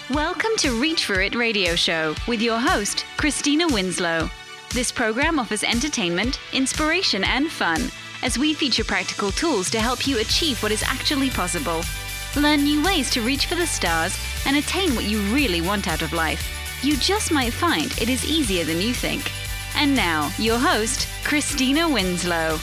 Welcome to Reach For It radio show with your host, Christina Winslow. This program offers entertainment, inspiration, and fun as we feature practical tools to help you achieve what is actually possible. Learn new ways to reach for the stars and attain what you really want out of life. You just might find it is easier than you think. And now, your host, Christina Winslow.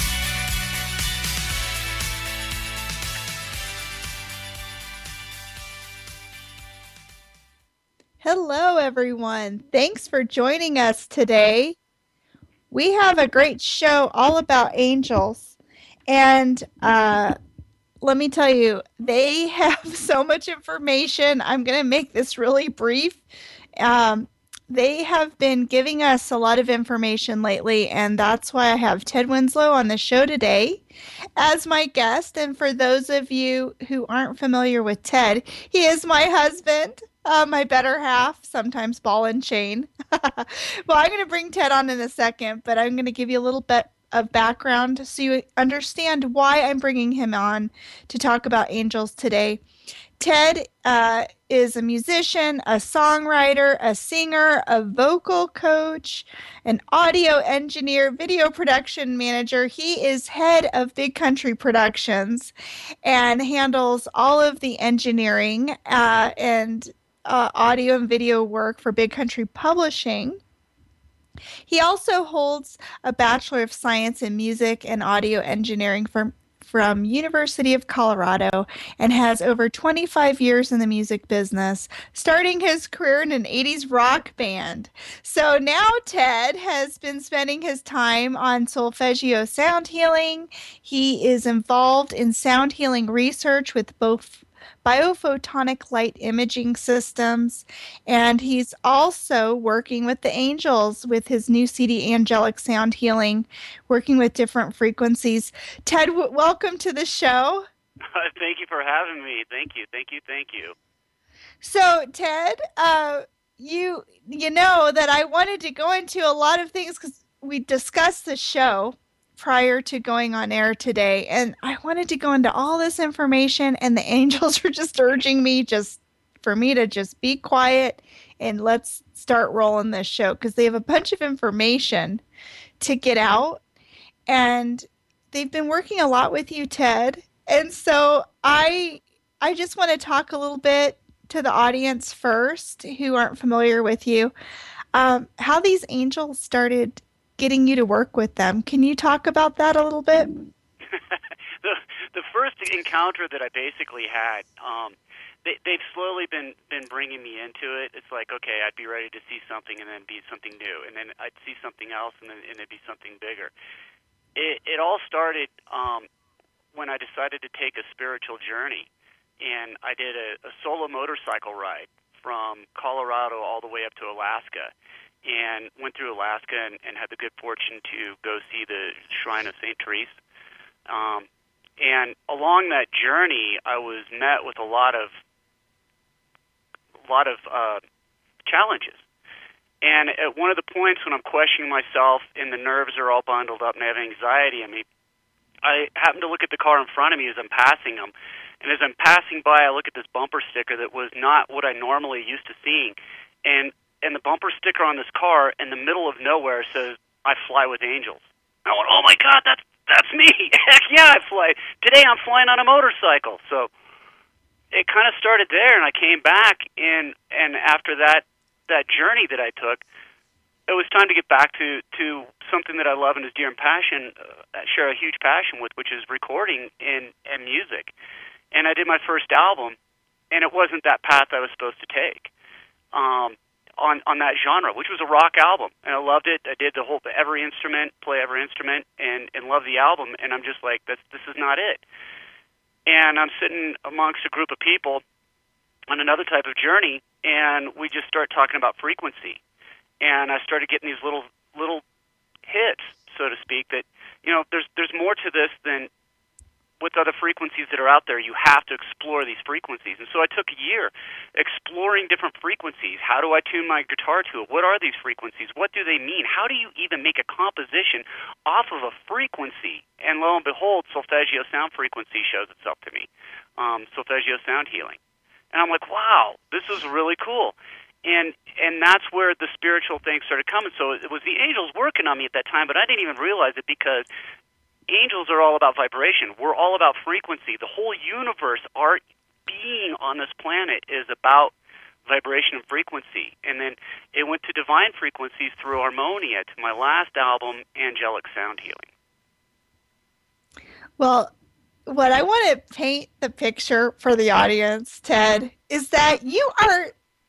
Hello, everyone. Thanks for joining us today. We have a great show all about angels. And let me tell you, they have so much information. I'm going to make this really brief. They have been giving us a lot of information lately, and that's why I have Ted Winslow on the show today as my guest. And for those of you who aren't familiar with Ted, he is my husband. My better half, sometimes ball and chain. Well, I'm going to bring Ted on in a second, but I'm going to give you a little bit of background so you understand why I'm bringing him on to talk about angels today. Ted is a musician, a songwriter, a singer, a vocal coach, an audio engineer, video production manager. He is head of Big Country Productions and handles all of the engineering and audio and video work for Big Country Publishing. He also holds a Bachelor of Science in Music and Audio Engineering from University of Colorado and has over 25 years in the music business, starting his career in an 80s rock band. So now Ted has been spending his time on solfeggio sound healing. He is involved in sound healing research with both biophotonic light imaging systems, and he's also working with the angels with his new CD, Angelic Sound Healing, working with different frequencies. Ted, welcome to the show. Thank you for having me. Thank you. So, Ted, you know that I wanted to go into a lot of things because we discussed the show prior to going on air today, and I wanted to go into all this information, and the angels are just urging me for me to just be quiet and let's start rolling this show because they have a bunch of information to get out, and they've been working a lot with you, Ted. And so I just want to talk a little bit to the audience first who aren't familiar with you, how these angels started getting you to work with them. Can you talk about that a little bit? The first encounter that I basically had, they've slowly been bringing me into it. It's like, okay, I'd be ready to see something and then be something new, and then I'd see something else and it'd be something bigger. It all started when I decided to take a spiritual journey, and I did a solo motorcycle ride from Colorado all the way up to Alaska. And went through Alaska and had the good fortune to go see the Shrine of St. Therese. And along that journey, I was met with a lot of challenges. And at one of the points when I'm questioning myself and the nerves are all bundled up and I have anxiety, I happen to look at the car in front of me as I'm passing them. And as I'm passing by, I look at this bumper sticker that was not what I normally used to seeing. And the bumper sticker on this car in the middle of nowhere says, "I fly with angels." I went, "Oh my God, that's me! Heck yeah, I fly. Today I'm flying on a motorcycle." So it kind of started there, and I came back, and after that journey that I took, it was time to get back to something that I love and is dear and share a huge passion with, which is recording and music. And I did my first album, and it wasn't that path I was supposed to take. On that genre, which was a rock album, and I loved it. I did play every instrument, and loved the album. And I'm just like, this is not it. And I'm sitting amongst a group of people on another type of journey, and we just start talking about frequency. And I started getting these little hits, so to speak, that there's more to this than with other frequencies that are out there. You have to explore these frequencies. And so I took a year exploring different frequencies. How do I tune my guitar to it? What are these frequencies? What do they mean? How do you even make a composition off of a frequency? And lo and behold, solfeggio sound frequency shows itself to me. Solfeggio sound healing. And I'm like, wow, this is really cool. And that's where the spiritual thing started coming. So it was the angels working on me at that time, but I didn't even realize it because angels are all about vibration. We're all about frequency. The whole universe, our being on this planet is about vibration and frequency. And then it went to divine frequencies through Harmonia to my last album, Angelic Sound Healing. Well, what I want to paint the picture for the audience, Ted, is that you are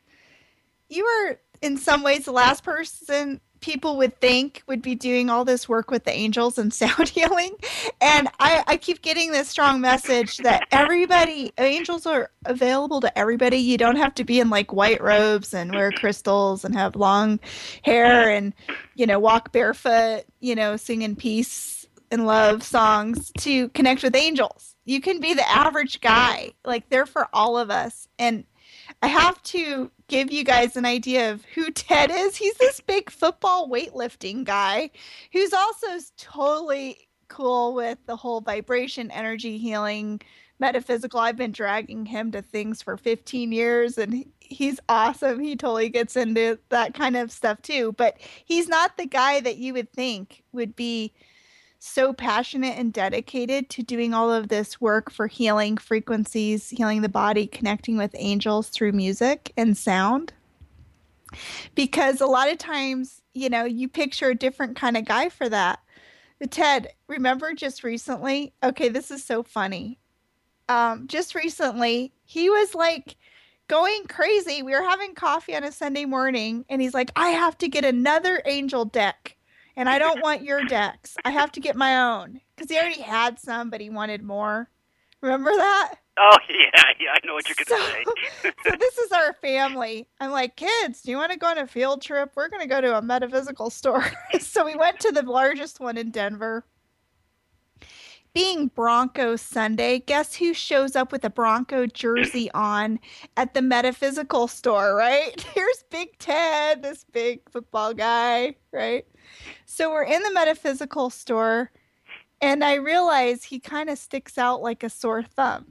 in some ways the last person people would think would be doing all this work with the angels and sound healing. And I keep getting this strong message that angels are available to everybody. You don't have to be in like white robes and wear crystals and have long hair and, walk barefoot, singing peace and love songs to connect with angels. You can be the average guy. Like, they're for all of us. And I have to give you guys an idea of who Ted is. He's this big football weightlifting guy who's also totally cool with the whole vibration, energy healing, metaphysical. I've been dragging him to things for 15 years, and he's awesome. He totally gets into that kind of stuff too. But he's not the guy that you would think would be so passionate and dedicated to doing all of this work for healing frequencies, healing the body, connecting with angels through music and sound. Because a lot of times, you picture a different kind of guy for that. Ted, remember just recently? Okay, this is so funny. Just recently, he was like going crazy. We were having coffee on a Sunday morning, and he's like, I have to get another angel deck. And I don't want your decks. I have to get my own. Because he already had some, but he wanted more. Remember that? Oh, yeah, I know what you're going to say. So this is our family. I'm like, kids, do you want to go on a field trip? We're going to go to a metaphysical store. So we went to the largest one in Denver. Being Bronco Sunday, guess who shows up with a Bronco jersey on at the metaphysical store, right? Here's Big Ted, this big football guy, right? So we're in the metaphysical store, and I realize he kind of sticks out like a sore thumb.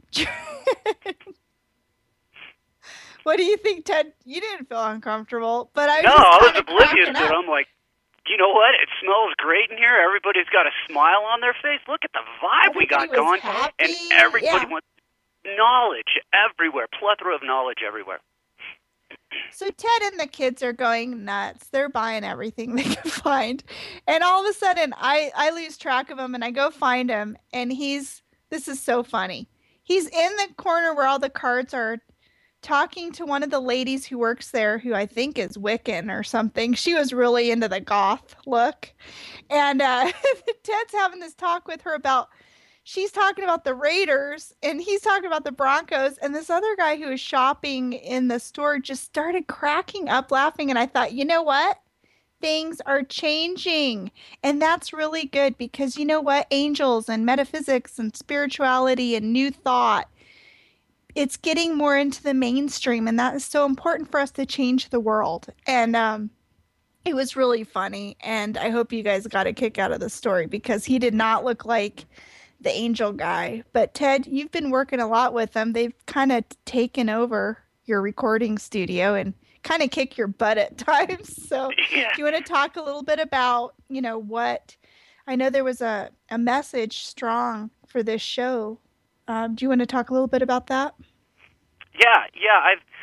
What do you think, Ted? You didn't feel uncomfortable, but I was oblivious to it. I'm like, you know what? It smells great in here. Everybody's got a smile on their face. Look at the vibe we got going. Happy. And everybody wants knowledge everywhere, plethora of knowledge everywhere. So Ted and the kids are going nuts. They're buying everything they can find. And all of a sudden, I lose track of him, and I go find him, and this is so funny. He's in the corner where all the cards are, talking to one of the ladies who works there, who I think is Wiccan or something. She was really into the goth look. And Ted's having this talk with her about, she's talking about the Raiders, and he's talking about the Broncos, and this other guy who was shopping in the store just started cracking up laughing, and I thought, you know what? Things are changing, and that's really good, because you know what? Angels and metaphysics and spirituality and new thought, it's getting more into the mainstream, and that is so important for us to change the world. And it was really funny, and I hope you guys got a kick out of the story, because he did not look like the angel guy. But Ted, you've been working a lot with them. They've kind of taken over your recording studio and kind of kick your butt at times. So do you want to talk a little bit about, what, I know there was a message strong for this show. Do you want to talk a little bit about that? Yeah.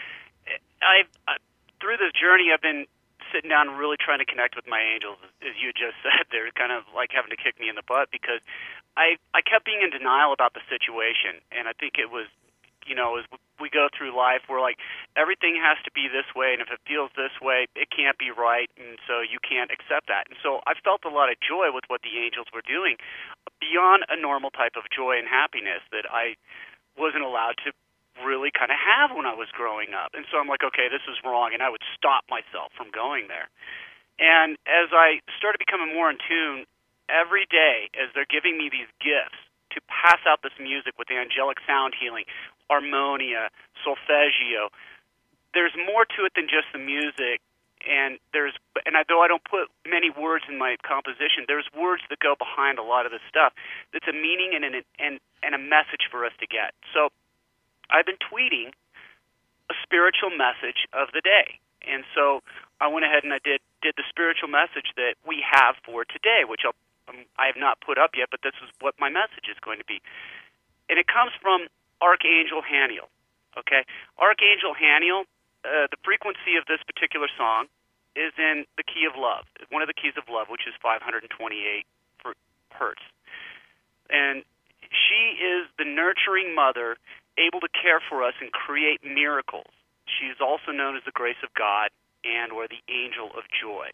I've through this journey, I've been sitting down and really trying to connect with my angels, as you just said. They're kind of like having to kick me in the butt, because I kept being in denial about the situation, and I think it was, as we go through life, we're like, everything has to be this way, and if it feels this way, it can't be right, and so you can't accept that. And so I felt a lot of joy with what the angels were doing, beyond a normal type of joy and happiness that I wasn't allowed to really kind of have when I was growing up. And so I'm like, okay, this is wrong, and I would stop myself from going there. And as I started becoming more in tune, every day, as they're giving me these gifts to pass out this music with the angelic sound healing, Harmonia, Solfeggio, there's more to it than just the music. And though I don't put many words in my composition, there's words that go behind a lot of this stuff. That's a meaning and a message for us to get. So I've been tweeting spiritual message of the day. And so I went ahead and I did the spiritual message that we have for today, which I have not put up yet, but this is what my message is going to be. And it comes from Archangel Haniel. Okay, Archangel Haniel, the frequency of this particular song is in the key of love, one of the keys of love, which is 528 hertz. And she is the nurturing mother, able to care for us and create miracles. She is also known as the grace of God and or the angel of joy.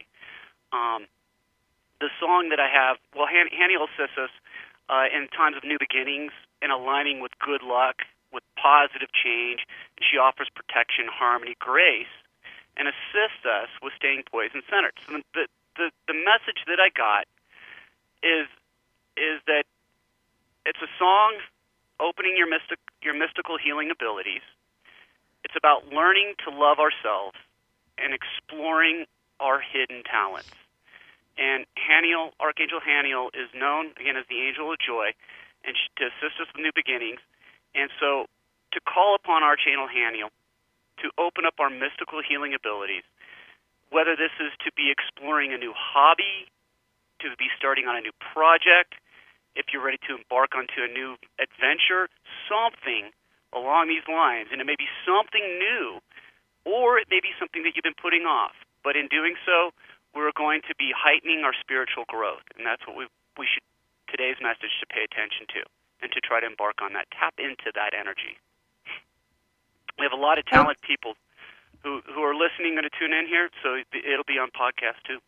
The song that I have, well, Haniel assists us in times of new beginnings and aligning with good luck, with positive change. And she offers protection, harmony, grace, and assists us with staying poised and centered. So the message that I got is that it's a song opening your mystical healing abilities. It's about learning to love ourselves and exploring our hidden talents. And Haniel, Archangel Haniel, is known, again, as the angel of joy, and to assist us with new beginnings. And so to call upon Archangel Haniel to open up our mystical healing abilities, whether this is to be exploring a new hobby, to be starting on a new project, if you're ready to embark onto a new adventure, something along these lines. And it may be something new, or it may be something that you've been putting off. But in doing so, we're going to be heightening our spiritual growth. And that's what we should, today's message, to pay attention to and to try to embark on that. Tap into that energy. We have a lot of talented people who are listening, going to tune in here, so it'll be on podcast too.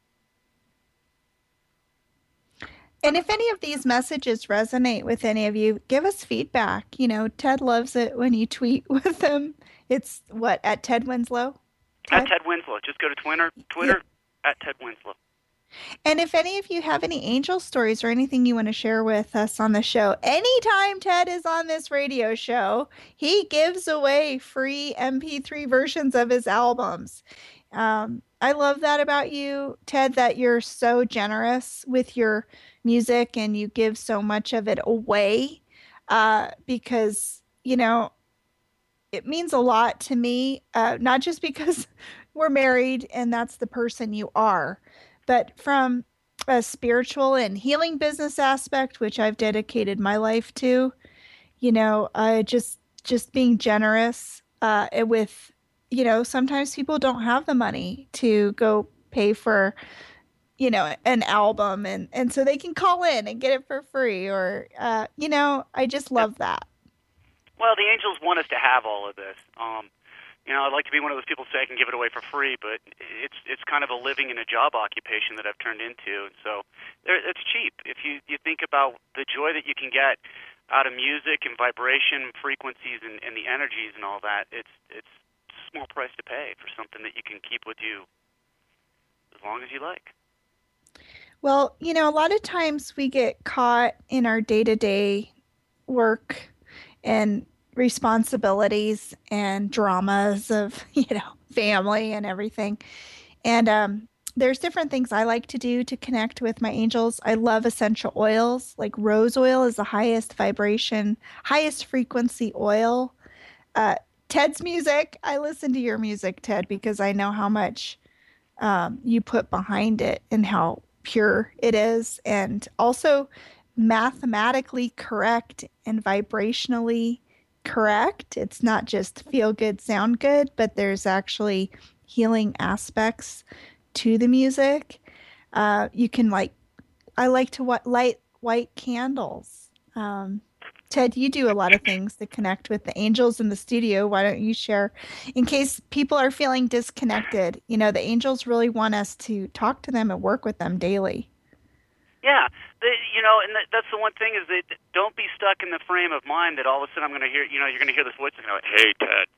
And if any of these messages resonate with any of you, give us feedback. You know, Ted loves it when you tweet with him. It's what, at Ted Winslow? Ted? At Ted Winslow. Just go to Twitter at Ted Winslow. And if any of you have any angel stories or anything you want to share with us on the show, anytime Ted is on this radio show, he gives away free MP3 versions of his albums. I love that about you, Ted, that you're so generous with your music and you give so much of it away because, you know, it means a lot to me, not just because we're married and that's the person you are, but from a spiritual and healing business aspect, which I've dedicated my life to, you know, just being generous with, you know, sometimes people don't have the money to go pay for, you know, an album and so they can call in and get it for free or, you know, I just love that. Well, the angels want us to have all of this. You know, I'd like to be one of those people who say I can give it away for free, but it's kind of a living and a job occupation that I've turned into. And so it's cheap. If you think about the joy that you can get out of music and vibration, frequencies, and the energies and all that, it's a small price to pay for something that you can keep with you as long as you like. Well, you know, a lot of times we get caught in our day-to-day work and responsibilities and dramas of, you know, family and everything. And there's different things I like to do to connect with my angels. I love essential oils. Like rose oil is the highest vibration, highest frequency oil. Ted's music, I listen to your music, Ted, because I know how much you put behind it and how pure it is. And also mathematically correct and vibrationally correct. It's not just feel good, sound good, but there's actually healing aspects to the music. You can I like to light white candles. Ted, you do a lot of things to connect with the angels in the studio. Why don't you share in case people are feeling disconnected? You know, the angels really want us to talk to them and work with them daily. Yeah, you know, and that's the one thing is that don't be stuck in the frame of mind that all of a sudden I'm going to hear, you know, you're going to hear this voice and go, "Hey, Ted,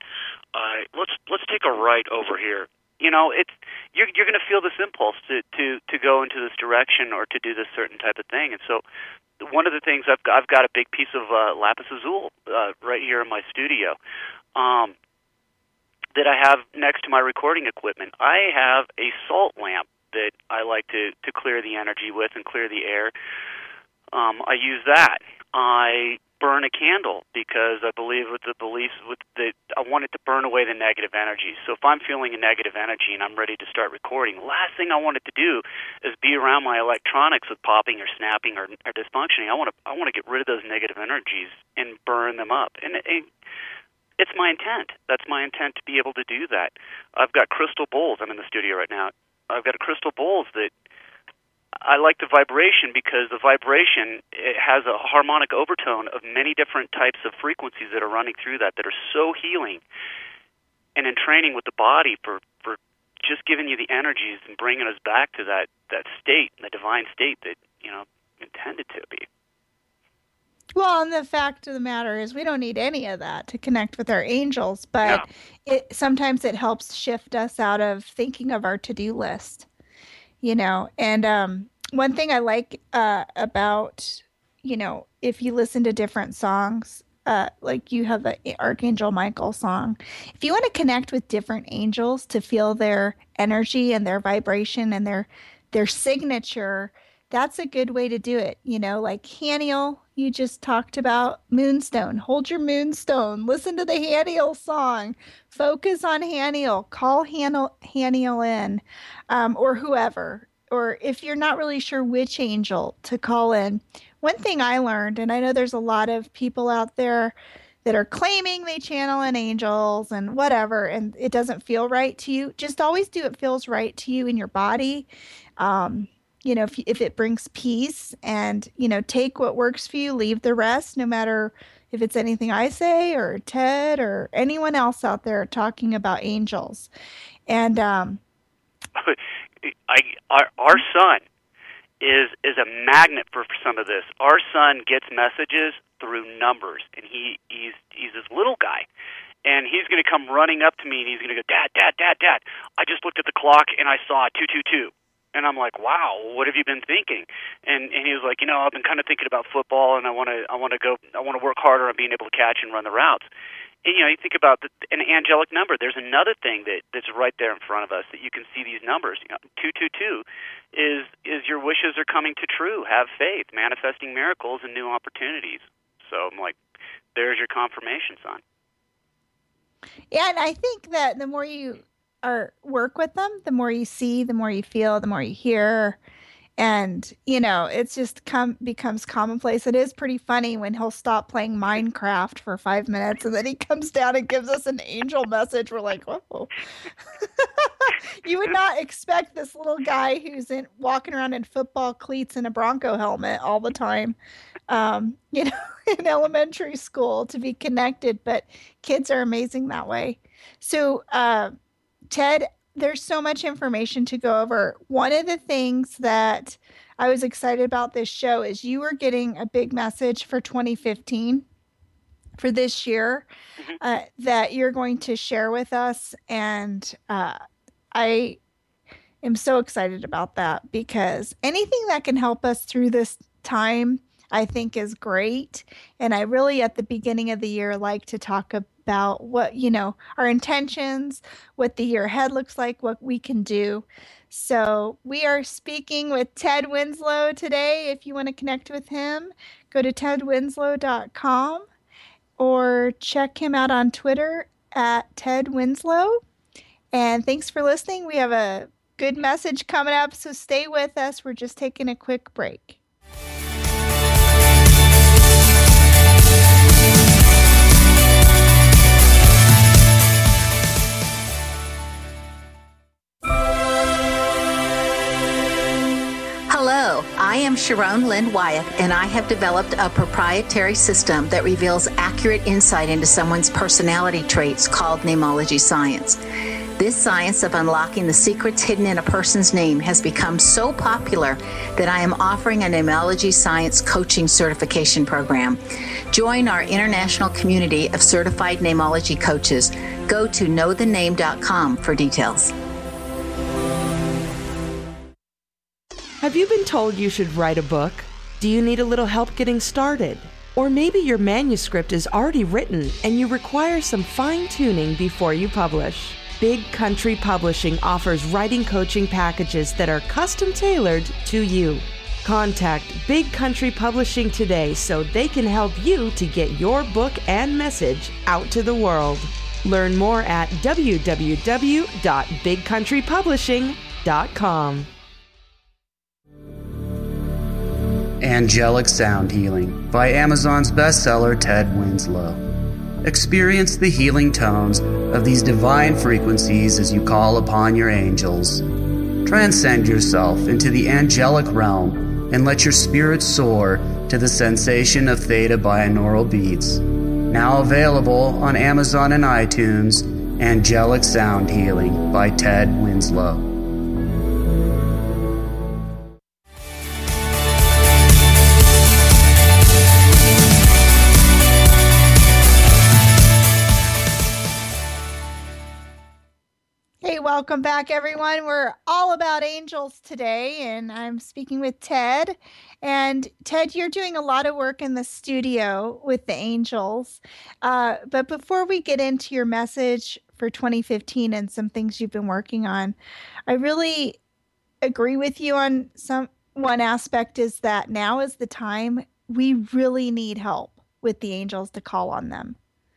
let's take a right over here." You know, you're going to feel this impulse to go into this direction or to do this certain type of thing. And so, one of the things I've got a big piece of lapis lazuli right here in my studio that I have next to my recording equipment. I have a salt lamp that I like to clear the energy with and clear the air. I use that. I burn a candle because I believe with the beliefs that I want it to burn away the negative energy. So if I'm feeling a negative energy and I'm ready to start recording, the last thing I wanted to do is be around my electronics with popping or snapping or dysfunctioning. I want to get rid of those negative energies and burn them up. And it's my intent. That's my intent, to be able to do that. I've got crystal bowls. I'm in the studio right now. I've got crystal bowls that I like the vibration, because the vibration, it has a harmonic overtone of many different types of frequencies that are running through that are so healing and in training with the body for just giving you the energies and bringing us back to that state, the divine state that, intended to be. Well, and the fact of the matter is we don't need any of that to connect with our angels, but sometimes it helps shift us out of thinking of our to-do list. And one thing I like about, if you listen to different songs, like you have the Archangel Michael song, if you want to connect with different angels to feel their energy and their vibration and their signature, that's a good way to do it. Like Haniel, you just talked about Moonstone. Hold your Moonstone. Listen to the Haniel song. Focus on Haniel. Call Haniel in, or whoever. Or if you're not really sure which angel to call in. One thing I learned, and I know there's a lot of people out there that are claiming they channel in angels and whatever, and it doesn't feel right to you, just always do what feels right to you in your body. If it brings peace, and, take what works for you, leave the rest, no matter if it's anything I say or Ted or anyone else out there talking about angels. And our son is a magnet for some of this. Our son gets messages through numbers, and he's this little guy, and he's going to come running up to me, and he's going to go, Dad, I just looked at the clock and I saw 222. And I'm like, wow, what have you been thinking? And he was like, I've been kind of thinking about football, and I want to work harder on being able to catch and run the routes. And, you think about an angelic number. There's another thing that's right there in front of us that you can see these numbers. 222 is your wishes are coming to true. Have faith, manifesting miracles and new opportunities. So I'm like, there's your confirmation, son. Yeah, and I think that the more you work with them, the more you see, the more you feel, the more you hear. And, it's just becomes commonplace. It is pretty funny when he'll stop playing Minecraft for 5 minutes and then he comes down and gives us an angel message. We're like, whoa. You would not expect this little guy who's walking around in football cleats and a Bronco helmet all the time, in elementary school to be connected. But kids are amazing that way. So, Ted, there's so much information to go over. One of the things that I was excited about this show is you were getting a big message for 2015, for this year, that you're going to share with us. And I am so excited about that, because anything that can help us through this time, I think, is great. And I really, at the beginning of the year, like to talk about what, our intentions, what the year ahead looks like, what we can do. So we are speaking with Ted Winslow today. If you want to connect with him, go to tedwinslow.com or check him out on Twitter at Ted Winslow. And thanks for listening. We have a good message coming up, so stay with us. We're just taking a quick break. Hello, I am Sharon Lynn Wyeth, and I have developed a proprietary system that reveals accurate insight into someone's personality traits called Namology Science. This science of unlocking the secrets hidden in a person's name has become so popular that I am offering a Namology Science coaching certification program. Join our international community of certified Namology coaches. Go to knowthename.com for details. Have you been told you should write a book? Do you need a little help getting started? Or maybe your manuscript is already written and you require some fine-tuning before you publish. Big Country Publishing offers writing coaching packages that are custom-tailored to you. Contact Big Country Publishing today so they can help you to get your book and message out to the world. Learn more at www.bigcountrypublishing.com. Angelic Sound Healing by Amazon's bestseller Ted Winslow. Experience the healing tones of these divine frequencies as you call upon your angels. Transcend yourself into the angelic realm and let your spirit soar to the sensation of theta binaural beats. Now available on Amazon and iTunes, Angelic Sound Healing by Ted Winslow. Hey, welcome back, everyone. We're all about angels today, and I'm speaking with Ted. And Ted, you're doing a lot of work in the studio with the angels. But before we get into your message for 2015 and some things you've been working on, I really agree with you on one aspect is that now is the time we really need help with the angels to call on them.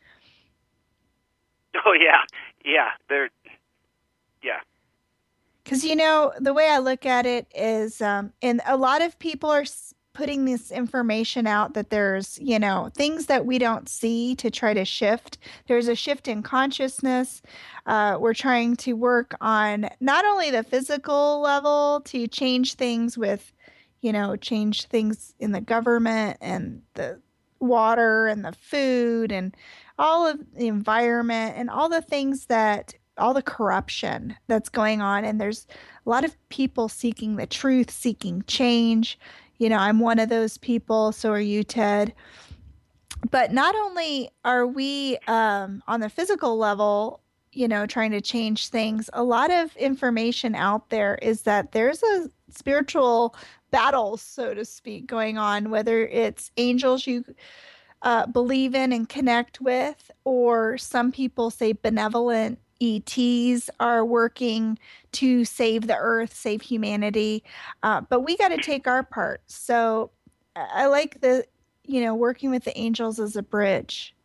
Oh, yeah. Yeah. Yeah. Because, the way I look at it is, and a lot of people are putting this information out that there's, things that we don't see to try to shift. There's a shift in consciousness. We're trying to work on not only the physical level to change things with, change things in the government and the water and the food and all of the environment and all the things all the corruption that's going on. And there's a lot of people seeking the truth, seeking change. I'm one of those people. So are you, Ted. But not only are we on the physical level, trying to change things, a lot of information out there is that there's a spiritual battle, so to speak, going on, whether it's angels you believe in and connect with, or some people say benevolent ETs are working to save the earth, save humanity. But we got to take our part. So I like working with the angels as a bridge.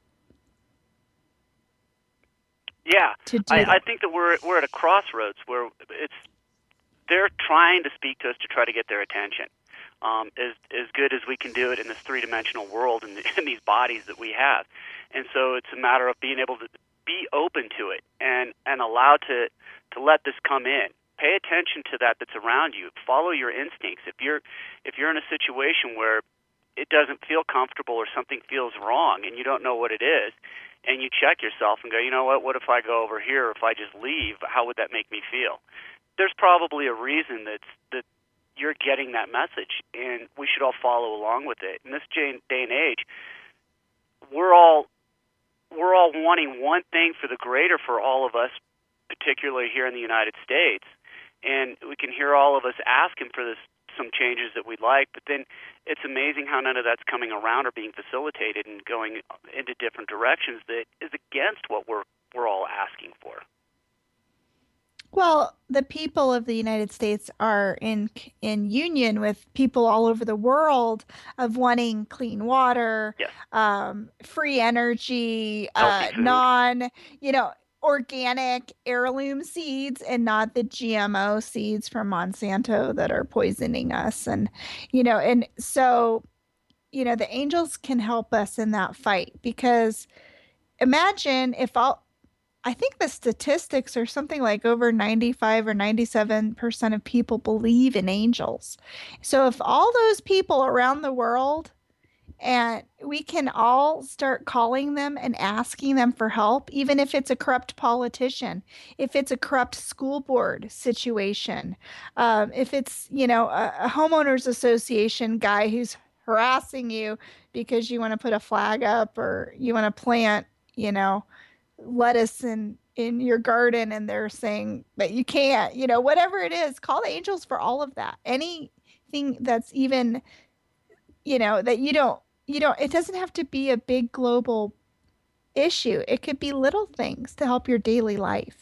Yeah. I think that we're at a crossroads where they're trying to speak to us to try to get their attention. As good as we can do it in this three-dimensional world and in these bodies that we have. And so it's a matter of being able to be open to it and allowed to let this come in. Pay attention to that's around you. Follow your instincts. If you're in a situation where it doesn't feel comfortable or something feels wrong and you don't know what it is, and you check yourself and go, you know what if I go over here, or if I just leave, how would that make me feel? There's probably a reason that you're getting that message, and we should all follow along with it. In this day and age, we're all wanting one thing for the greater for all of us, particularly here in the United States. And we can hear all of us asking for some changes that we'd like, but then it's amazing how none of that's coming around or being facilitated and going into different directions that is against what we're all asking for. Well, the people of the United States are in union with people all over the world of wanting clean water, yes. Free energy, organic heirloom seeds, and not the GMO seeds from Monsanto that are poisoning us. And, so, the angels can help us in that fight, because imagine if I think the statistics are something like over 95 or 97% of people believe in angels. So if all those people around the world, and we can all start calling them and asking them for help, even if it's a corrupt politician, if it's a corrupt school board situation, if it's, a homeowners association guy who's harassing you because you want to put a flag up or you want to plant, lettuce in your garden and they're saying that you can't, whatever it is, call the angels for all of that. Anything that's even, that you don't, it doesn't have to be a big global issue. It could be little things to help your daily life.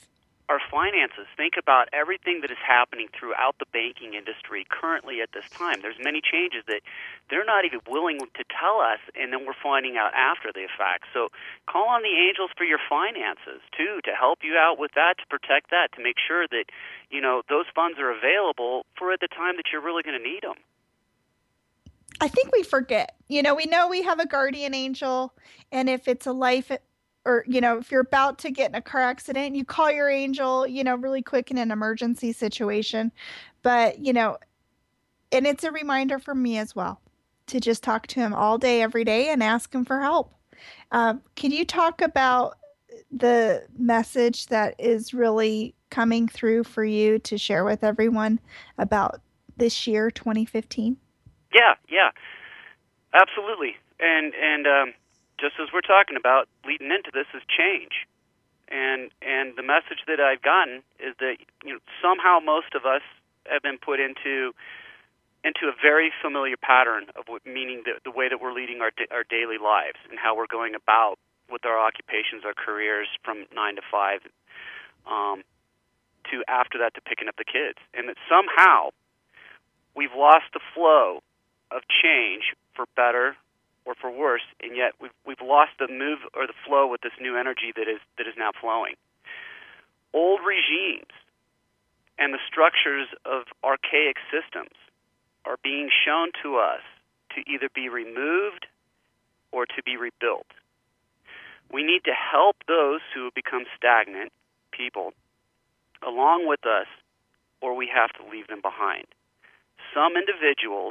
our finances. Think about everything that is happening throughout the banking industry currently at this time. There's many changes that they're not even willing to tell us, and then we're finding out after the fact. So call on the angels for your finances, too, to help you out with that, to protect that, to make sure that, those funds are available for at the time that you're really going to need them. I think we forget. We know we have a guardian angel, and if it's a life or, if you're about to get in a car accident, you call your angel, really quick in an emergency situation. But, and it's a reminder for me as well to just talk to him all day, every day, and ask him for help. Can you talk about the message that is really coming through for you to share with everyone about this year, 2015? Yeah, absolutely. And just as we're talking about, leading into this is change. And the message that I've gotten is that somehow most of us have been put into a very familiar pattern of meaning the way that we're leading our daily lives and how we're going about with our occupations, our careers from 9 to 5, to after that to picking up the kids, and that somehow we've lost the flow of change for better or for worse, and yet we've lost the move or the flow with this new energy that is now flowing. Old regimes and the structures of archaic systems are being shown to us to either be removed or to be rebuilt. We need to help those who have become stagnant people along with us, or we have to leave them behind. Some individuals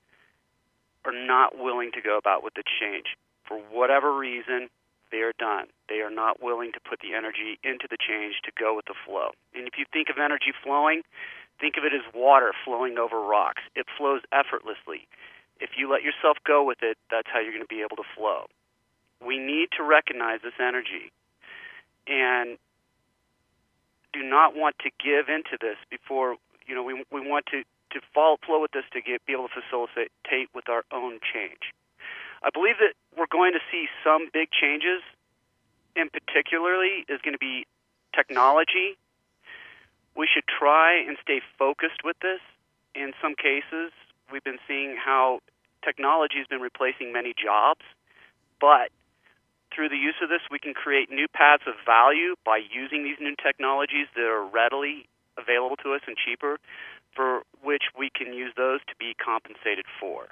are not willing to go about with the change. For whatever reason, they are done. They are not willing to put the energy into the change to go with the flow. And if you think of energy flowing, think of it as water flowing over rocks. It flows effortlessly. If you let yourself go with it, that's how you're going to be able to flow. We need to recognize this energy and do not want to give into this before, we want to flow with this to be able to facilitate with our own change. I believe that we're going to see some big changes, and particularly is going to be technology. We should try and stay focused with this. In some cases, we've been seeing how technology has been replacing many jobs, but through the use of this, we can create new paths of value by using these new technologies that are readily available to us and cheaper, for which we can use those to be compensated for.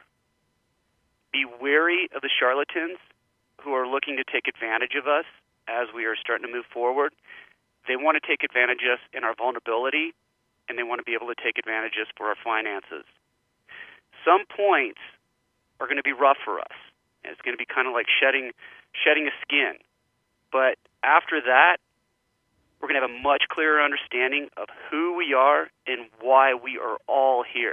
Be wary of the charlatans who are looking to take advantage of us as we are starting to move forward. They want to take advantage of us in our vulnerability, and they want to be able to take advantage of us for our finances. Some points are going to be rough for us. And it's going to be kind of like shedding a skin. But after that, we're going to have a much clearer understanding of who we are and why we are all here.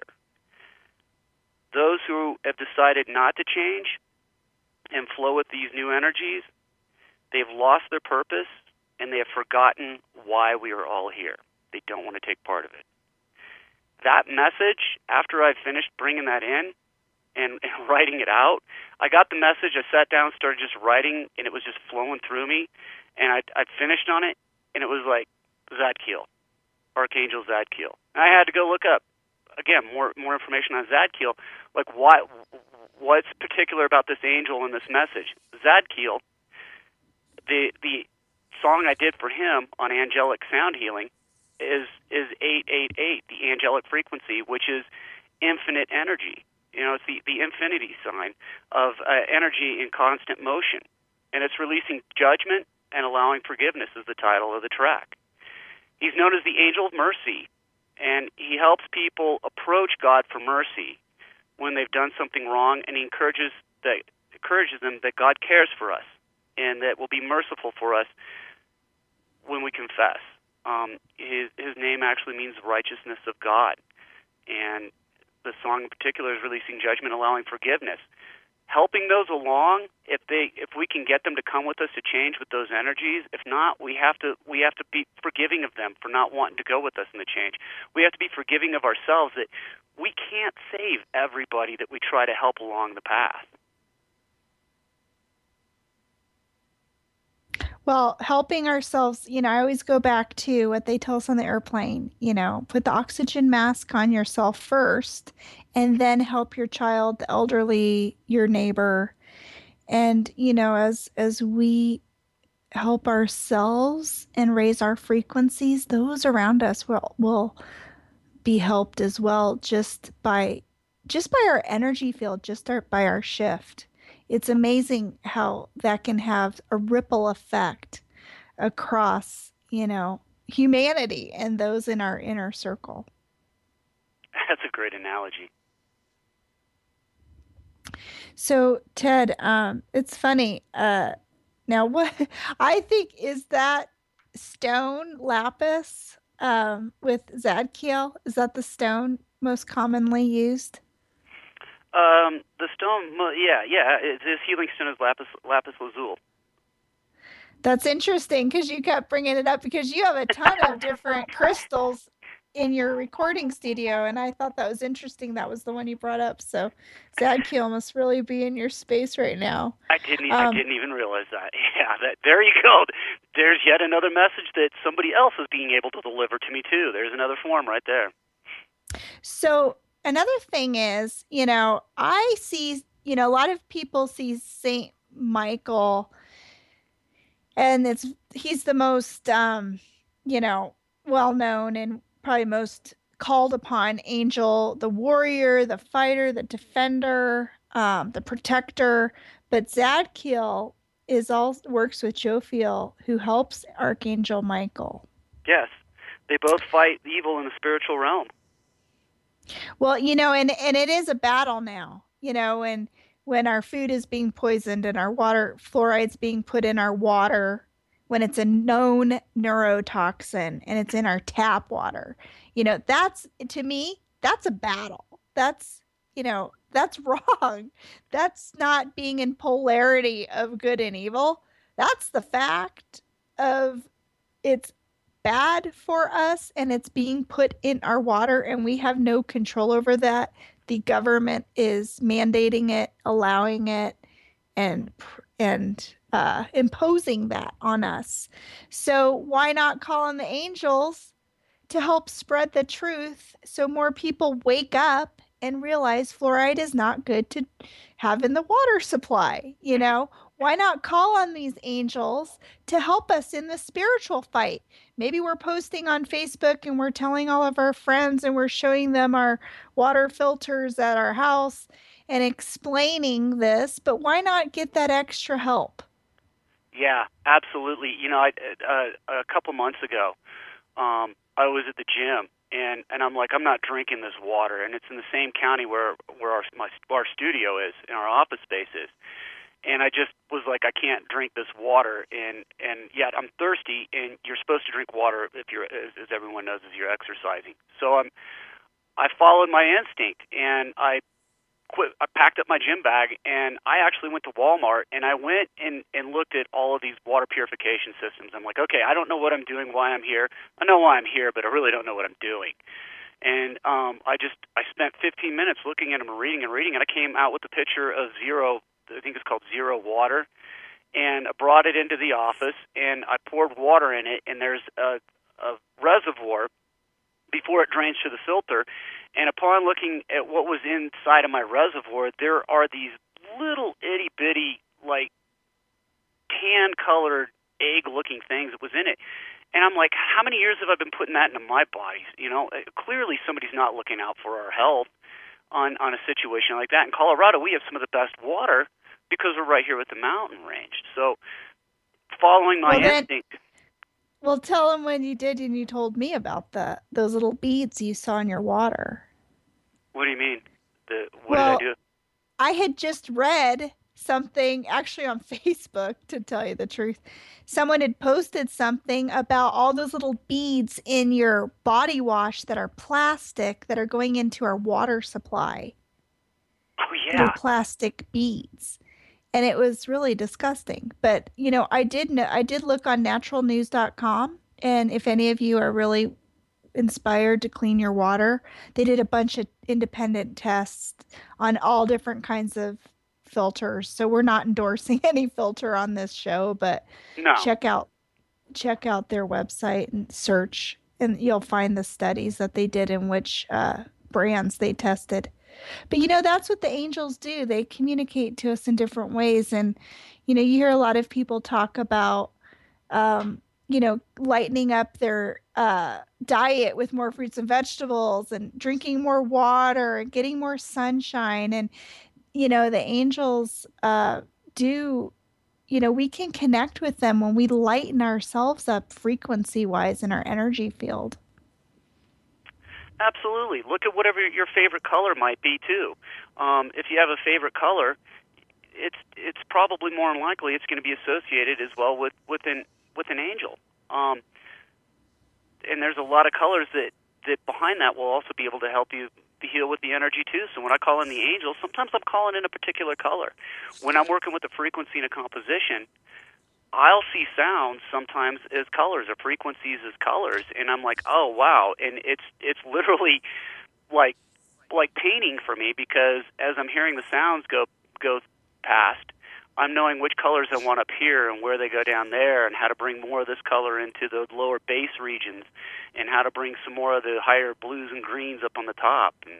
Those who have decided not to change and flow with these new energies, they've lost their purpose and they have forgotten why we are all here. They don't want to take part of it. That message, after I finished bringing that in and writing it out, I got the message, I sat down, started just writing, and it was just flowing through me, and I'd finished on it, and it was like Zadkiel, Archangel Zadkiel. And I had to go look up, again, more information on Zadkiel, like what's particular about this angel and this message. Zadkiel, the song I did for him on angelic sound healing is 888, the angelic frequency, which is infinite energy. It's the infinity sign of energy in constant motion. And it's releasing judgment and allowing forgiveness is the title of the track. He's known as the Angel of Mercy, and he helps people approach God for mercy when they've done something wrong, and he encourages them that God cares for us and that will be merciful for us when we confess. His name actually means righteousness of God, and the song in particular is releasing judgment, allowing forgiveness. Helping those along, if we can get them to come with us to change with those energies. If not, we have to be forgiving of them for not wanting to go with us in the change. We have to be forgiving of ourselves that we can't save everybody that we try to help along the path. Well, helping ourselves, I always go back to what they tell us on the airplane, put the oxygen mask on yourself first and then help your child, the elderly, your neighbor. And, as we help ourselves and raise our frequencies, those around us will be helped as well just by our energy field, by our shift. It's amazing how that can have a ripple effect across, humanity and those in our inner circle. That's a great analogy. So, Ted, it's funny. Now, what I think is that stone lapis with Zadkiel. Is that the stone most commonly used? The stone, yeah. This healing stone is lapis lazuli. That's interesting because you kept bringing it up because you have a ton of different crystals in your recording studio, and I thought that was interesting. That was the one you brought up. So Zadkiel must really be in your space right now. I didn't even realize that. Yeah, there you go. There's yet another message that somebody else is being able to deliver to me too. There's another form right there. So another thing is, I see, a lot of people see Saint Michael, and he's the most, well-known and probably most called upon angel, the warrior, the fighter, the defender, the protector. But Zadkiel works with Jophiel, who helps Archangel Michael. Yes, they both fight evil in the spiritual realm. Well, and it is a battle now, when our food is being poisoned and our water fluoride's being put in our water, when it's a known neurotoxin and it's in our tap water, to me, that's a battle. That's wrong. That's not being in polarity of good and evil. That's the fact of it's bad for us and it's being put in our water and we have no control over that. The government is mandating it, allowing it, and imposing that on us. So why not call on the angels to help spread the truth so more people wake up and realize fluoride is not good to have in the water supply? Why not call on these angels to help us in the spiritual fight? Maybe we're posting on Facebook and we're telling all of our friends and we're showing them our water filters at our house and explaining this, but why not get that extra help? Yeah, absolutely. A couple months ago, I was at the gym, and I'm like, I'm not drinking this water, and it's in the same county where our studio is, and our office space is. And I just was like, I can't drink this water, and yet I'm thirsty, and you're supposed to drink water if you're, as everyone knows, if you're exercising. So I followed my instinct, and I packed up my gym bag, and I actually went to Walmart, and I went and looked at all of these water purification systems. I'm like, okay, I don't know what I'm doing, why I'm here. I know why I'm here, but I really don't know what I'm doing. And I spent 15 minutes looking at them and reading, and I came out with a picture of Zero. I think it's called Zero Water, and I brought it into the office, and I poured water in it, and there's a reservoir before it drains to the filter, and upon looking at what was inside of my reservoir, there are these little itty-bitty, like, tan-colored, egg-looking things that was in it. And I'm like, how many years have I been putting that into my body? Clearly somebody's not looking out for our health on a situation like that. In Colorado, we have some of the best water because we're right here with the mountain range. So following my instinct. Well, tell them when you did and you told me about those little beads you saw in your water. What do you mean? What did I do? I had just read something actually on Facebook, to tell you the truth. Someone had posted something about all those little beads in your body wash that are plastic that are going into our water supply. Oh, yeah. Little plastic beads. And it was really disgusting. But, I did look on naturalnews.com. And if any of you are really inspired to clean your water, they did a bunch of independent tests on all different kinds of filters. So we're not endorsing any filter on this show, but No. check out their website and search, and you'll find the studies that they did in which brands they tested. But that's what the angels do. They communicate to us in different ways. And you hear a lot of people talk about lightening up their diet with more fruits and vegetables and drinking more water and getting more sunshine. And the angels do, we can connect with them when we lighten ourselves up frequency-wise in our energy field. Absolutely. Look at whatever your favorite color might be, too. If you have a favorite color, it's probably more than likely it's going to be associated as well with an angel. And there's a lot of colors that behind that will also be able to help you heal with the energy too. So when I call in the angels, sometimes I'm calling in a particular color. When I'm working with the frequency and a composition, I'll see sounds sometimes as colors or frequencies as colors, and I'm like, oh wow! And it's literally like painting for me, because as I'm hearing the sounds go past, I'm knowing which colors I want up here and where they go down there, and how to bring more of this color into the lower bass regions, and how to bring some more of the higher blues and greens up on the top. And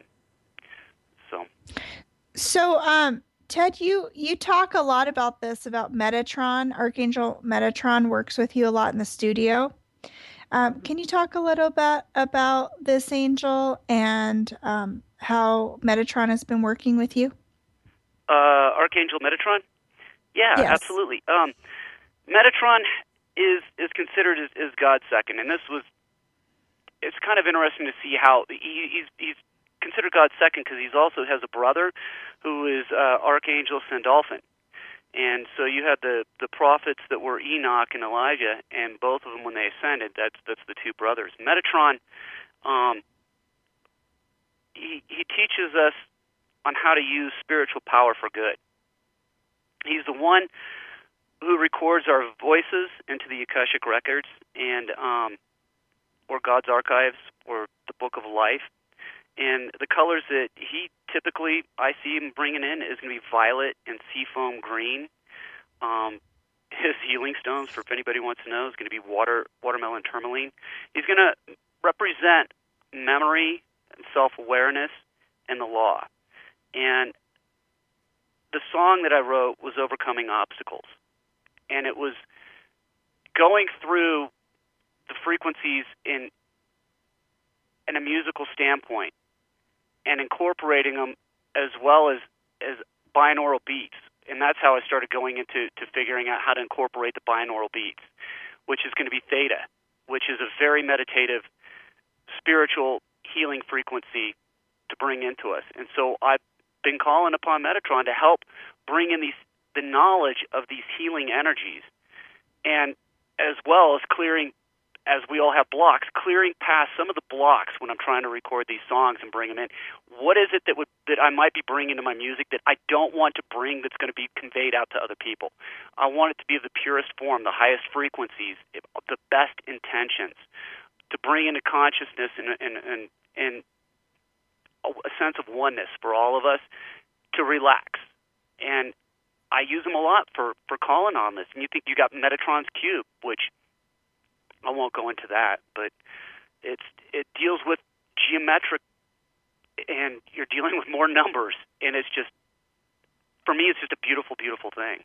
so Ted, you talk a lot about this, about Metatron. Archangel Metatron works with you a lot in the studio. Can you talk a little bit about this angel and how Metatron has been working with you? Archangel Metatron? Yeah, yes. Absolutely. Metatron is considered as God's second, and it's kind of interesting to see how he's considered God's second, because he also has a brother who is Archangel Sandalphon. And so you had the prophets that were Enoch and Elijah, and both of them, when they ascended, that's the two brothers. Metatron, he teaches us on how to use spiritual power for good. He's the one who records our voices into the Akashic records, and or God's archives, or the Book of Life. And the colors that I see him bringing in is going to be violet and seafoam green. His healing stones, for if anybody wants to know, is going to be watermelon tourmaline. He's going to represent memory and self-awareness and the law. And the song that I wrote was Overcoming Obstacles. And it was going through the frequencies in a musical standpoint and incorporating them, as well as binaural beats. And that's how I started going into figuring out how to incorporate the binaural beats, which is going to be theta, which is a very meditative, spiritual healing frequency to bring into us. And so I've been calling upon Metatron to help bring in the knowledge of these healing energies, and as well as clearing, as we all have blocks, clearing past some of the blocks when I'm trying to record these songs and bring them in. What is it that I might be bringing to my music that I don't want to bring, that's going to be conveyed out to other people? I want it to be the purest form, the highest frequencies, the best intentions, to bring into consciousness and a sense of oneness for all of us, to relax. And I use them a lot for calling on this. And you got Metatron's Cube, which I won't go into that, but it deals with geometric, and you're dealing with more numbers, and it's just, for me, it's just a beautiful, beautiful thing.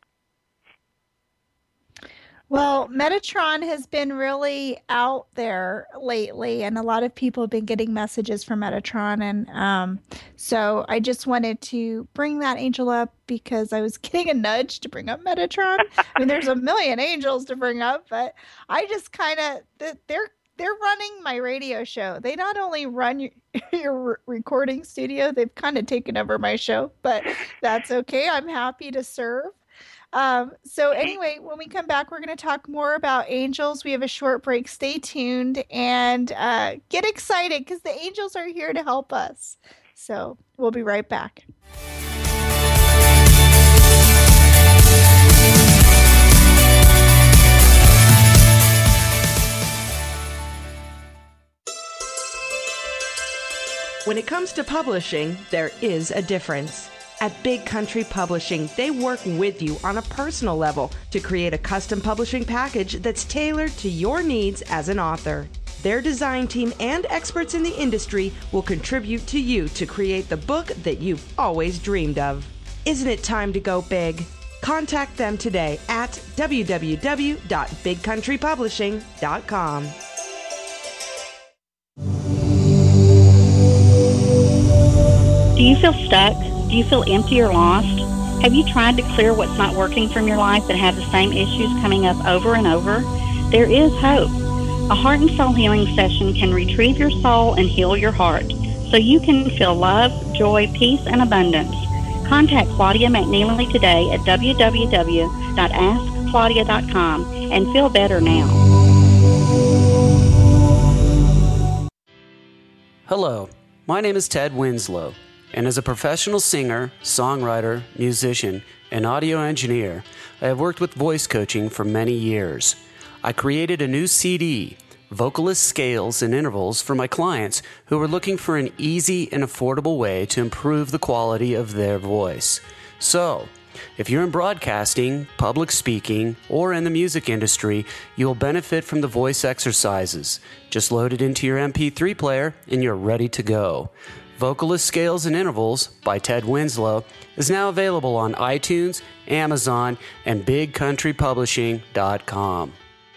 Well, Metatron has been really out there lately, and a lot of people have been getting messages from Metatron. And so I just wanted to bring that angel up because I was getting a nudge to bring up Metatron. I mean, there's a million angels to bring up, but I just kind of, they're running my radio show. They not only run your recording studio, they've kind of taken over my show, but that's okay. I'm happy to serve. So anyway, when we come back, we're going to talk more about angels. We have a short break. Stay tuned and get excited, because the angels are here to help us. So we'll be right back. When it comes to publishing, there is a difference. At Big Country Publishing, they work with you on a personal level to create a custom publishing package that's tailored to your needs as an author. Their design team and experts in the industry will contribute to you to create the book that you've always dreamed of. Isn't it time to go big? Contact them today at www.bigcountrypublishing.com. Do you feel stuck? Do you feel empty or lost? Have you tried to clear what's not working from your life but have the same issues coming up over and over? There is hope. A heart and soul healing session can retrieve your soul and heal your heart so you can feel love, joy, peace, and abundance. Contact Claudia McNeely today at www.askclaudia.com and feel better now. Hello, my name is Ted Winslow, and as a professional singer, songwriter, musician, and audio engineer, I have worked with voice coaching for many years. I created a new CD, Vocalist Scales and Intervals, for my clients who were looking for an easy and affordable way to improve the quality of their voice. So, if you're in broadcasting, public speaking, or in the music industry, you'll benefit from the voice exercises. Just load it into your MP3 player and you're ready to go. Vocalist Scales and Intervals by Ted Winslow is now available on iTunes, Amazon, and BigCountryPublishing.com.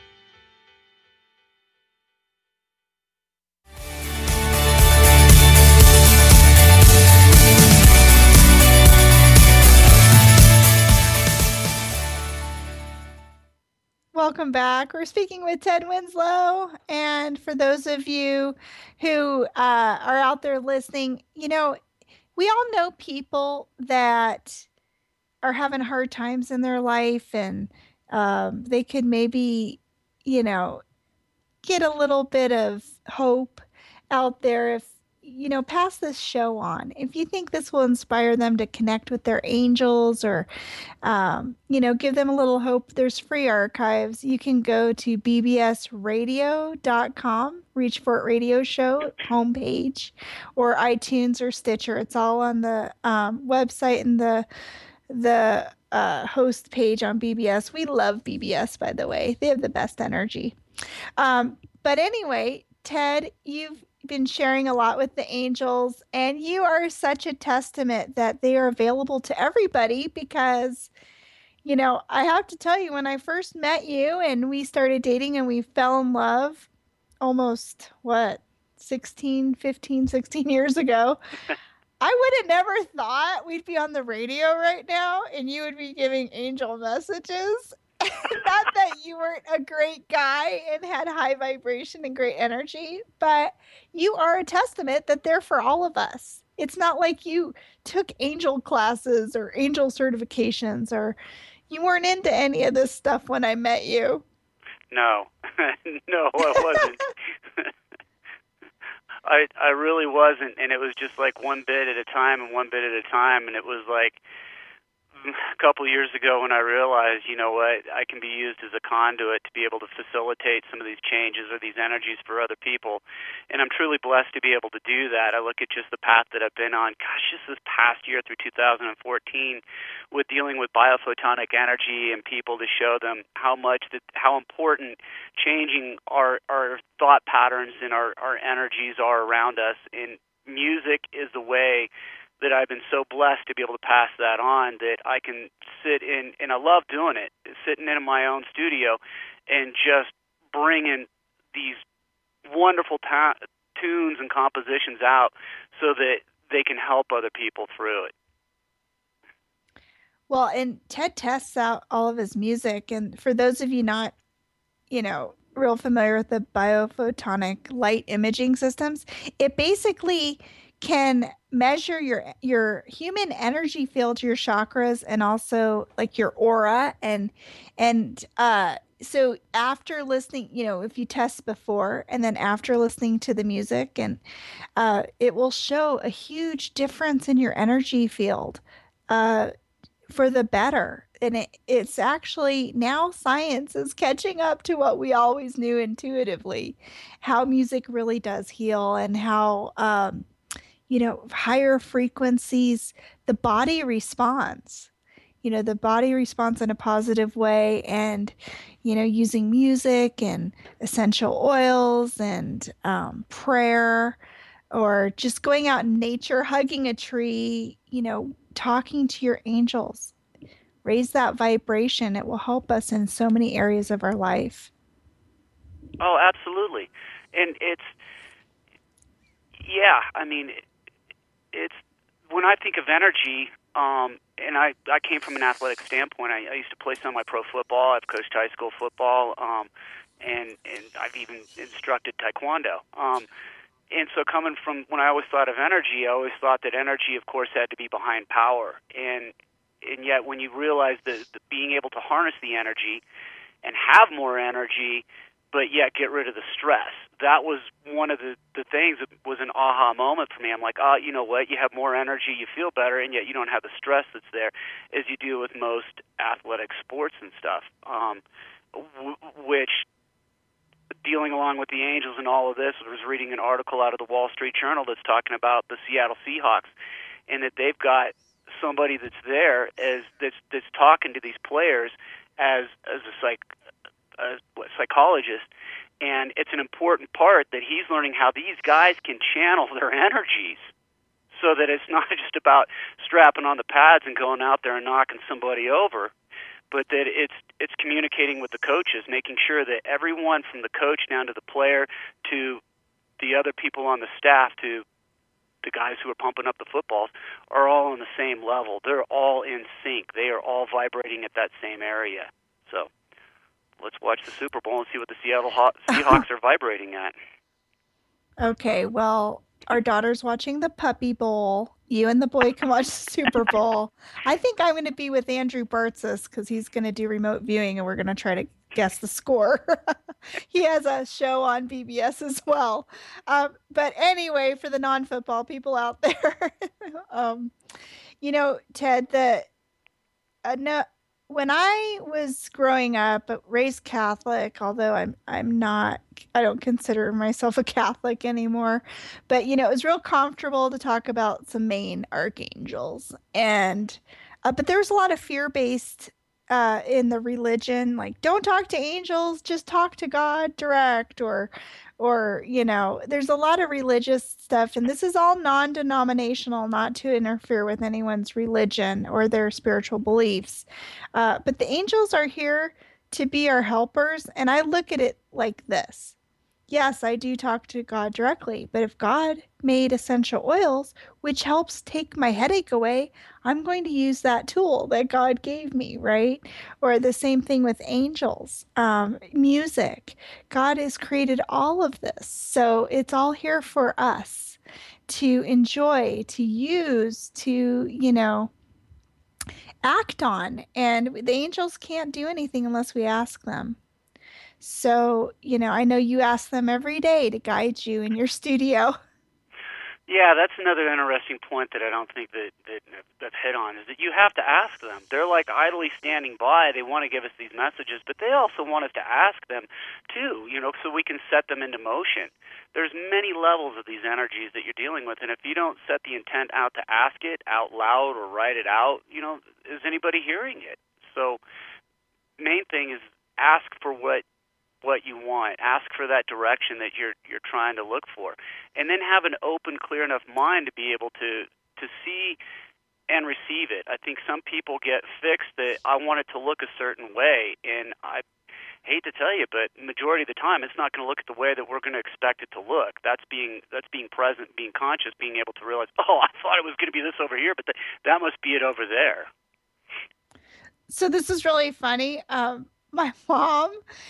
Welcome back. We're speaking with Ted Winslow. And for those of you who are out there listening, you know, we all know people that are having hard times in their life, and they could maybe, you know, get a little bit of hope out there if, you know, pass this show on. If you think this will inspire them to connect with their angels or, you know, give them a little hope, there's free archives. You can go to bbsradio.com, Reach for It Radio Show homepage, or iTunes or Stitcher. It's all on the website and the host page on BBS. We love BBS, by the way. They have the best energy. But anyway, Ted, you've been sharing a lot with the angels, and you are such a testament that they are available to everybody because, you know, I have to tell you, when I first met you and we started dating and we fell in love almost, 16 years ago, I would have never thought we'd be on the radio right now and you would be giving angel messages. Not that you weren't a great guy and had high vibration and great energy, but you are a testament that they're for all of us. It's not like you took angel classes or angel certifications, or you weren't into any of this stuff when I met you. No, no, I wasn't. I really wasn't, and it was just like one bit at a time, and it was like a couple of years ago when I realized, you know what, I can be used as a conduit to be able to facilitate some of these changes or these energies for other people. And I'm truly blessed to be able to do that. I look at just the path that I've been on, just this past year through 2014, with dealing with biophotonic energy and people, to show them how important changing our thought patterns and our energies are around us. And music is the way that I've been so blessed to be able to pass that on, that I can sit in, and I love doing it, sitting in my own studio and just bringing these wonderful tunes and compositions out so that they can help other people through it. Well, and Ted tests out all of his music. And for those of you not, you know, real familiar with the biophotonic light imaging systems, it basically can measure your human energy field, your chakras, and also like your aura. And so after listening, you know, if you test before and then after listening to the music, and it will show a huge difference in your energy field for the better. And it's actually, now science is catching up to what we always knew intuitively, how music really does heal, and how higher frequencies, the body responds. The body responds in a positive way, and, using music and essential oils and prayer, or just going out in nature, hugging a tree, talking to your angels. Raise that vibration. It will help us in so many areas of our life. Oh, absolutely. And it's when I think of energy, and I came from an athletic standpoint. I used to play semi-pro football. I've coached high school football, and I've even instructed taekwondo. And so coming from when I always thought of energy, I always thought that energy, of course, had to be behind power. And yet when you realize the being able to harness the energy and have more energy, but yet get rid of the stress, that was one of the things that was an aha moment for me. I'm like, you know what? You have more energy, you feel better, and yet you don't have the stress that's there as you do with most athletic sports and stuff, which, dealing along with the Angels and all of this, I was reading an article out of the Wall Street Journal that's talking about the Seattle Seahawks, and that they've got somebody that's there that's talking to these players as a psychologist, and it's an important part that he's learning how these guys can channel their energies so that it's not just about strapping on the pads and going out there and knocking somebody over, but that it's communicating with the coaches, making sure that everyone from the coach down to the player to the other people on the staff to the guys who are pumping up the footballs are all on the same level. They're all in sync. They are all vibrating at that same area. So let's watch the Super Bowl and see what the Seattle Seahawks are vibrating at. Okay, well, our daughter's watching the Puppy Bowl. You and the boy can watch the Super Bowl. I think I'm going to be with Andrew Burtsis because he's going to do remote viewing, and we're going to try to guess the score. He has a show on PBS as well. But anyway, for the non-football people out there, Ted, when I was growing up, raised Catholic, although I don't consider myself a Catholic anymore, but it was real comfortable to talk about some main archangels, and but there was a lot of fear-based in the religion, like don't talk to angels, just talk to God direct, or there's a lot of religious stuff, and this is all non-denominational, not to interfere with anyone's religion or their spiritual beliefs. But the angels are here to be our helpers, and I look at it like this. Yes, I do talk to God directly, but if God made essential oils, which helps take my headache away, I'm going to use that tool that God gave me, right? Or the same thing with angels, music. God has created all of this. So it's all here for us to enjoy, to use, to, act on. And the angels can't do anything unless we ask them. So, I know you ask them every day to guide you in your studio. Yeah, that's another interesting point that I don't think that I've hit on, is that you have to ask them. They're like idly standing by. They want to give us these messages, but they also want us to ask them too, so we can set them into motion. There's many levels of these energies that you're dealing with, and if you don't set the intent out to ask it out loud or write it out, is anybody hearing it? So main thing is ask for what you want. Ask for that direction that you're trying to look for, and then have an open, clear enough mind to be able to see and receive it. I think some people get fixed that I want it to look a certain way, and I hate to tell you, but majority of the time it's not going to look at the way that we're going to expect it to look. That's being present, being conscious, being able to realize, I thought it was going to be this over here, but that must be it over there. So this is really funny. My mom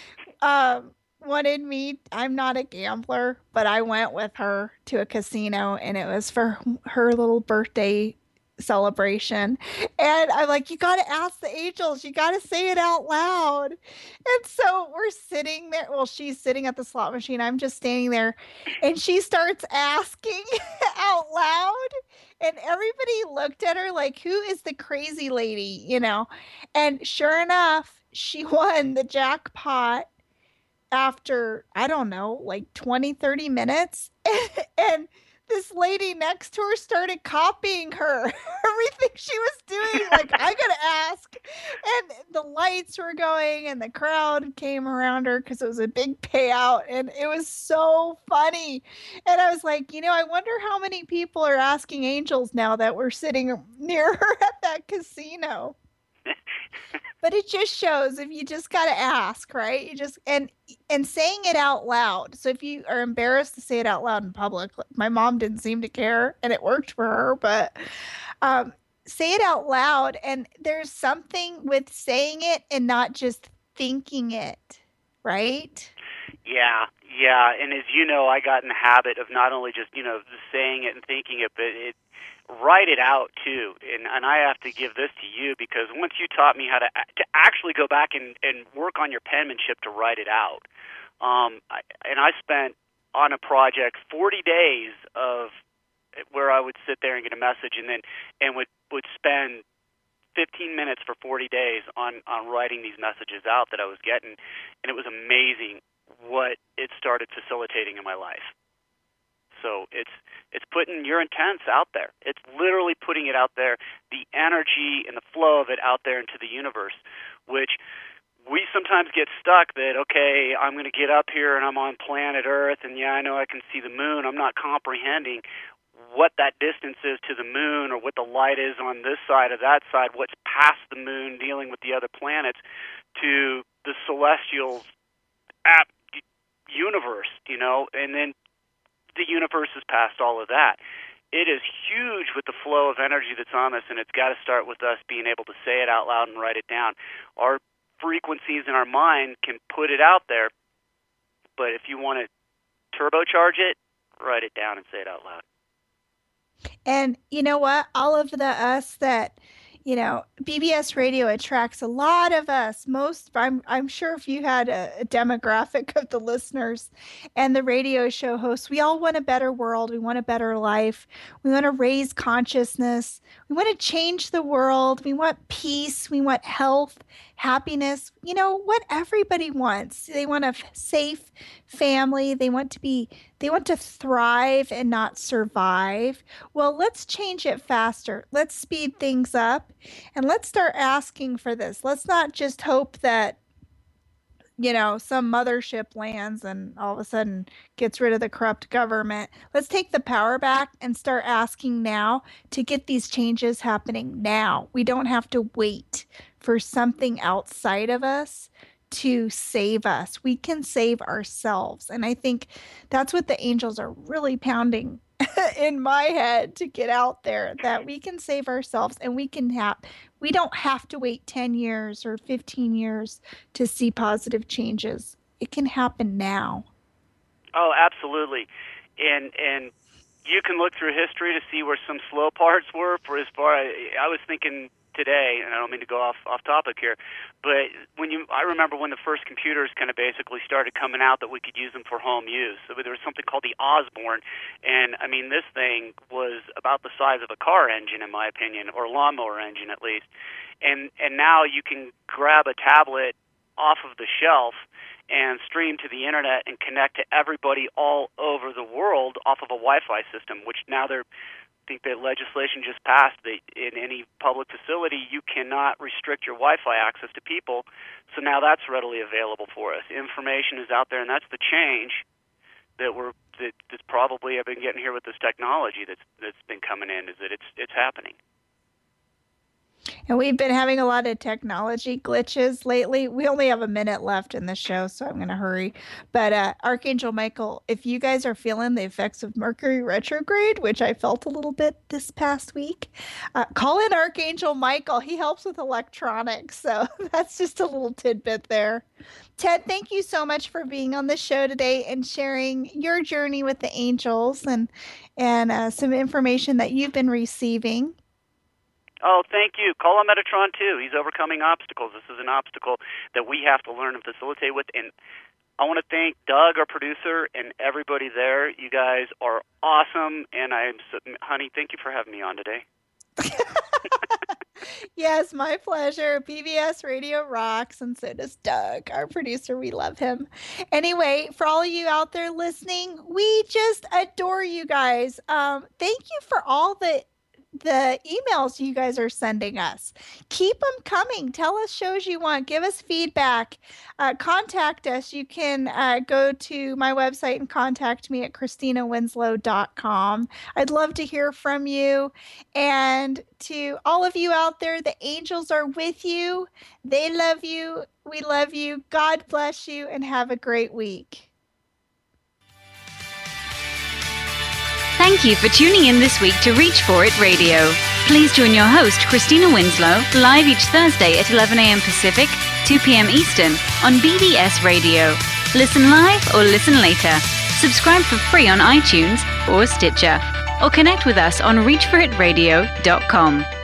wanted me, I'm not a gambler, but I went with her to a casino, and it was for her little birthday celebration. And I'm like, you got to ask the angels, you got to say it out loud. And so we're sitting there. Well, she's sitting at the slot machine. I'm just standing there, and she starts asking out loud. And everybody looked at her like, who is the crazy lady, And sure enough, she won the jackpot after, I don't know, like 20, 30 minutes. And this lady next to her started copying her. Everything she was doing, like, I gotta ask. And the lights were going and the crowd came around her because it was a big payout. And it was so funny. And I was like, I wonder how many people are asking angels now that we're sitting near her at that casino. But it just shows if you just got to ask, right? You just and saying it out loud. So if you are embarrassed to say it out loud in public, my mom didn't seem to care, and it worked for her. But say it out loud, and there's something with saying it and not just thinking it, right? Yeah. And as you know, I got in the habit of not only just saying it and thinking it, but write it out too. And I have to give this to you, because once you taught me how to actually go back and work on your penmanship to write it out. I spent on a project 40 days of where I would sit there and get a message, and would spend 15 minutes for 40 days on writing these messages out that I was getting, and it was amazing what it started facilitating in my life. So it's putting your intents out there. It's literally putting it out there, the energy and the flow of it out there into the universe, which we sometimes get stuck that, okay, I'm going to get up here and I'm on planet Earth, and yeah, I know I can see the moon. I'm not comprehending what that distance is to the moon, or what the light is on this side or that side, what's past the moon dealing with the other planets, to the celestial universe, and then the universe is past all of that. It is huge with the flow of energy that's on us, and it's got to start with us being able to say it out loud and write it down. Our frequencies in our mind can put it out there, but if you want to turbocharge it, write it down and say it out loud. And you know what? All of us that, BBS Radio attracts a lot of us. I'm sure if you had a demographic of the listeners and the radio show hosts, we all want a better world. We want a better life. We want to raise consciousness. We want to change the world. We want peace. We want health, happiness. What everybody wants. They want a safe family. They want to thrive and not survive. Well, let's change it faster. Let's speed things up, and let's start asking for this. Let's not just hope that, some mothership lands and all of a sudden gets rid of the corrupt government. Let's take the power back and start asking now to get these changes happening now. We don't have to wait for something outside of us to save us. We can save ourselves. And I think that's what the angels are really pounding in my head to get out there, that we can save ourselves, and we don't have to wait 10 years or 15 years to see positive changes. It can happen now. Oh, absolutely. And you can look through history to see where some slow parts were. For as far I was thinking today, and I don't mean to go off topic here, but I remember when the first computers kind of basically started coming out that we could use them for home use. So there was something called the Osborne, and I mean, this thing was about the size of a car engine, in my opinion, or lawnmower engine at least. And now you can grab a tablet off of the shelf and stream to the internet and connect to everybody all over the world off of a Wi-Fi system, which now I think the legislation just passed that in any public facility you cannot restrict your Wi-Fi access to people. So now that's readily available for us. Information is out there, and that's the change that's probably I've been getting here with this technology that's been coming in, is that it's happening. And we've been having a lot of technology glitches lately. We only have a minute left in the show, so I'm going to hurry. But Archangel Michael, if you guys are feeling the effects of Mercury retrograde, which I felt a little bit this past week, call in Archangel Michael. He helps with electronics. So that's just a little tidbit there. Ted, thank you so much for being on the show today and sharing your journey with the angels and some information that you've been receiving. Oh, thank you. Call on Metatron, too. He's overcoming obstacles. This is an obstacle that we have to learn and facilitate with. And I want to thank Doug, our producer, and everybody there. You guys are awesome. And honey, thank you for having me on today. Yes, my pleasure. PBS Radio rocks, and so does Doug, our producer. We love him. Anyway, for all of you out there listening, we just adore you guys. Thank you for all the emails you guys are sending us. Keep them coming. Tell us shows you want. Give us feedback. Contact us. You can go to my website and contact me at ChristinaWinslow.com. I'd love to hear from you. And to all of you out there, the angels are with you. They love you. We love you. God bless you, and have a great week. Thank you for tuning in this week to Reach For It Radio. Please join your host, Christina Winslow, live each Thursday at 11 a.m. Pacific, 2 p.m. Eastern on BDS Radio. Listen live or listen later. Subscribe for free on iTunes or Stitcher. Or connect with us on reachforitradio.com.